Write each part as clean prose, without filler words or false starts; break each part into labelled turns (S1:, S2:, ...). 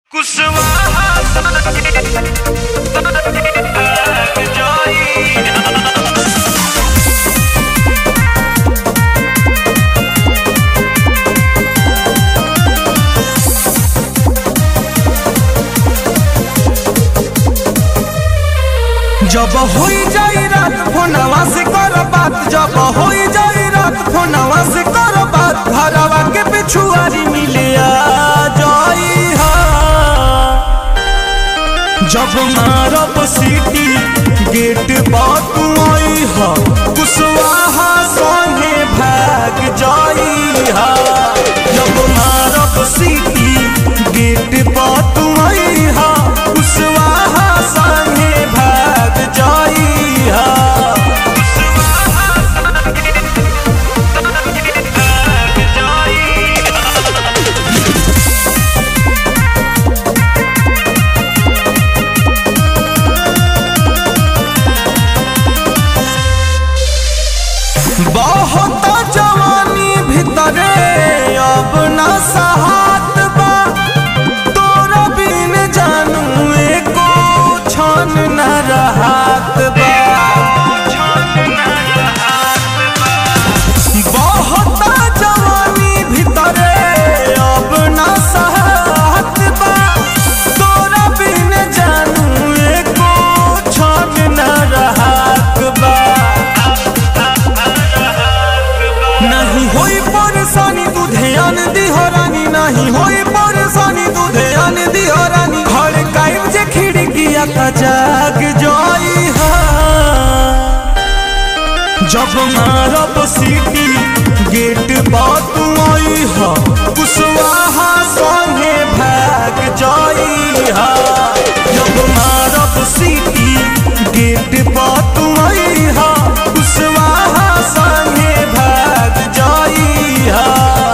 S1: जब होई जाई रात फोनवा से कर बात, जब होई जाई रात फोनवा से कर बात, घरवा के पिछुआरी मिले आ जाई हा। जब मारब सीटी गेट बात आई हा, कुशवाहा संगे भाग जाई हा। जब मारब सीटी गेट बात आई हा, कुशवाहा संगे भाग जाई हा। बहुत जवानी भितरे अब न सहात बा, तोरा बिन जानू एको क्षण न रहत बा। बहुत जवानी भितरे अब न सहात बा, तोरा बिन जानू एको क्षण न रहत बा। नहीं होई परेशानी तू ध्यान दिहो रानी, नहीं होई परेशानी तू ध्यान दिहो रानी। घर काइब जे खिड़किया का जाग जाई हा। जब मारब सीटी गेट बात आई हा, कुशवाहा संगे भाग जाई हा। जब मारब सीटी गेट बात आई हा, कुशवाहा संगे भाग जाई हा।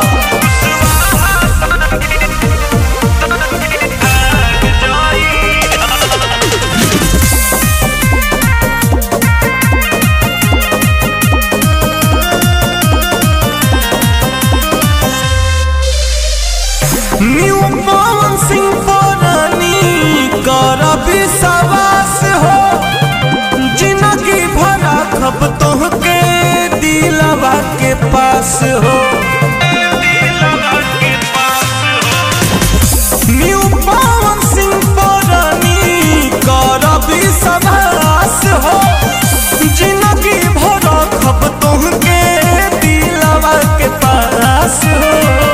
S1: न्यू पवन सिंह पुरानी करब सवास हो, जिंदगी भर रखब तोहके दिलवा के पास हो। न्यू पवन सिंह पुरानी करब सवास हो, जिंदगी भर रखब तोहके दिलवा के पास हो।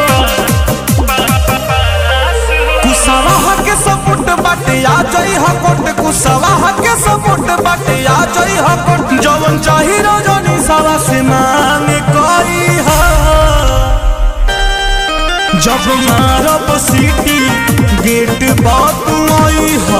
S1: कुशवाहा के सपोर्ट बाटे आ जाई हा कोट, कुशवाहा के सपोर्ट बाटे आ जाई हा कोट। जवन चाही रजनी सवा से मांग करी हा। जब मारब सीटी गेट बात आई हा,